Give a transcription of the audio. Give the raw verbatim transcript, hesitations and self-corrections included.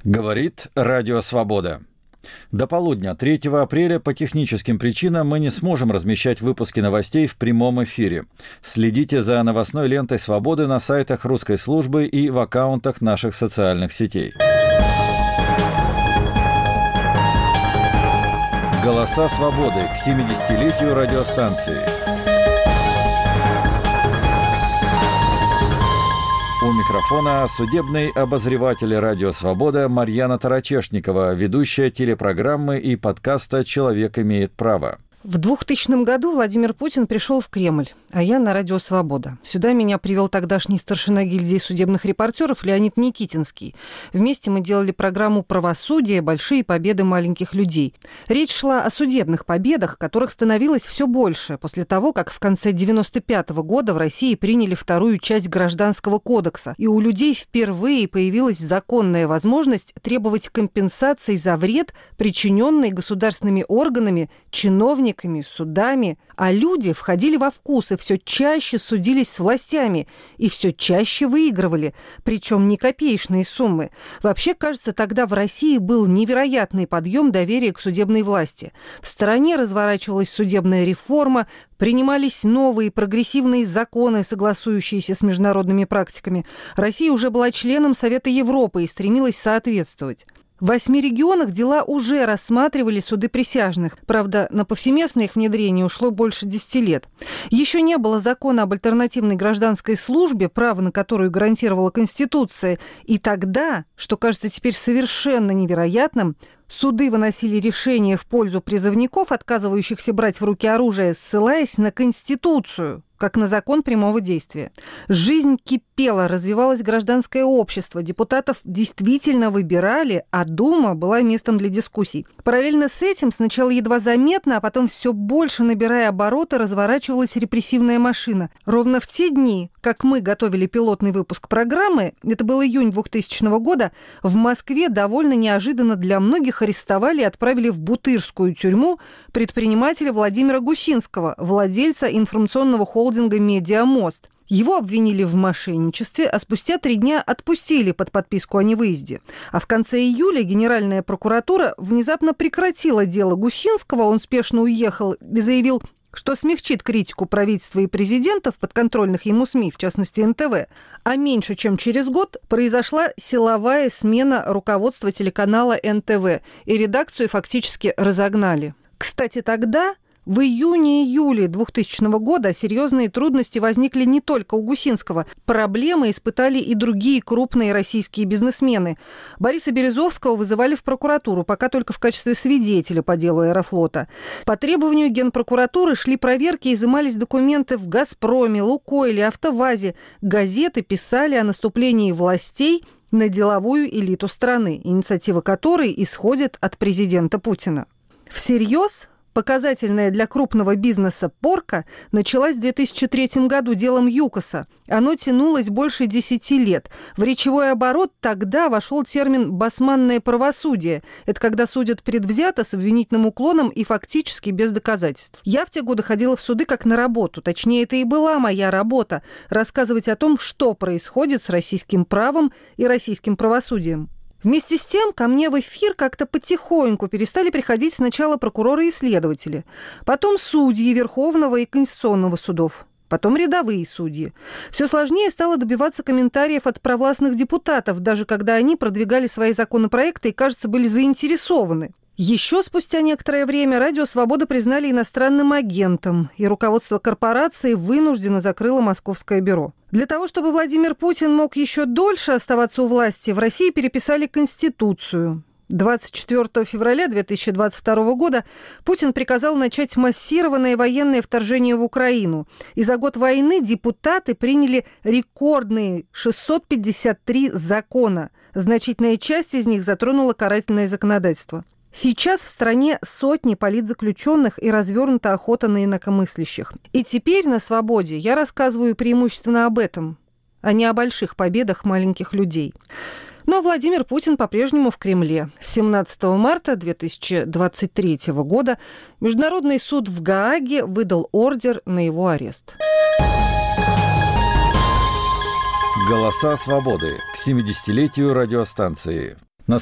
Говорит Радио Свобода. До полудня третьего апреля по техническим причинам мы не сможем размещать выпуски новостей в прямом эфире. Следите за новостной лентой «Свободы» на сайтах русской службы и в аккаунтах наших социальных сетей. Голоса свободы к семидесятилетию радиостанции. У микрофона судебный обозреватель «Радио Свобода» Марьяна Тарачешникова, ведущая телепрограммы и подкаста «Человек имеет право». В двухтысячном году Владимир Путин пришел в Кремль, а я на Радио Свобода. Сюда меня привел тогдашний старшина гильдии судебных репортеров Леонид Никитинский. Вместе мы делали программу «Правосудие. Большие победы маленьких людей». Речь шла о судебных победах, которых становилось все больше после того, как в конце девяносто пятого года в России приняли вторую часть Гражданского кодекса, и у людей впервые появилась законная возможность требовать компенсации за вред, причиненный государственными органами, чиновниками, судами, а люди входили во вкус и все чаще судились с властями и все чаще выигрывали, причем не копеечные суммы. Вообще, кажется, тогда в России был невероятный подъем доверия к судебной власти. В стране разворачивалась судебная реформа, принимались новые прогрессивные законы, согласующиеся с международными практиками. Россия уже была членом Совета Европы и стремилась соответствовать. В восьми регионах дела уже рассматривали суды присяжных. Правда, на повсеместное их внедрение ушло больше десяти лет. Еще не было закона об альтернативной гражданской службе, право на которую гарантировала Конституция. И тогда, что кажется теперь совершенно невероятным, суды выносили решения в пользу призывников, отказывающихся брать в руки оружие, ссылаясь на Конституцию, как на закон прямого действия. Жизнь кипела, развивалось гражданское общество, депутатов действительно выбирали, а Дума была местом для дискуссий. Параллельно с этим, сначала едва заметно, а потом все больше набирая обороты, разворачивалась репрессивная машина. Ровно в те дни, как мы готовили пилотный выпуск программы, это был июнь двухтысячного года, в Москве довольно неожиданно для многих арестовали и отправили в Бутырскую тюрьму предпринимателя Владимира Гусинского, владельца информационного холдинга холдинга «Медиамост». Его обвинили в мошенничестве, а спустя три дня отпустили под подписку о невыезде. А в конце июля Генеральная прокуратура внезапно прекратила дело Гусинского, он спешно уехал и заявил, что смягчит критику правительства и президента в подконтрольных ему СМИ, в частности эн тэ вэ. А меньше чем через год произошла силовая смена руководства телеканала эн тэ вэ, и редакцию фактически разогнали. Кстати, тогда... В июне-июле двухтысячного года серьезные трудности возникли не только у Гусинского. Проблемы испытали и другие крупные российские бизнесмены. Бориса Березовского вызывали в прокуратуру, пока только в качестве свидетеля по делу Аэрофлота. По требованию Генпрокуратуры шли проверки, изымались документы в «Газпроме», «Лукойле», «АвтоВАЗе». Газеты писали о наступлении властей на деловую элиту страны, инициатива которой исходит от президента Путина. Всерьез? Показательная для крупного бизнеса порка началась в две тысячи третьем году делом ЮКОСа. Оно тянулось больше десяти лет. В речевой оборот тогда вошел термин «басманное правосудие». Это когда судят предвзято, с обвинительным уклоном и фактически без доказательств. Я в те годы ходила в суды как на работу. Точнее, это и была моя работа – рассказывать о том, что происходит с российским правом и российским правосудием. Вместе с тем ко мне в эфир как-то потихоньку перестали приходить сначала прокуроры и следователи, потом судьи Верховного и Конституционного судов, потом рядовые судьи. Все сложнее стало добиваться комментариев от провластных депутатов, даже когда они продвигали свои законопроекты и, кажется, были заинтересованы. Еще спустя некоторое время Радио Свобода признали иностранным агентом, и руководство корпорации вынужденно закрыло московское бюро. Для того, чтобы Владимир Путин мог еще дольше оставаться у власти, в России переписали Конституцию. двадцать четвёртого февраля две тысячи двадцать второго года Путин приказал начать массированное военное вторжение в Украину. И за год войны депутаты приняли рекордные шестьсот пятьдесят три закона. Значительная часть из них затронула карательное законодательство. Сейчас в стране сотни политзаключенных и развернута охота на инакомыслящих. И теперь на «Свободе» я рассказываю преимущественно об этом, а не о больших победах маленьких людей. Но Владимир Путин по-прежнему в Кремле. С семнадцатого марта две тысячи двадцать третьего года Международный суд в Гааге выдал ордер на его арест. Голоса свободы к семидесятилетию радиостанции.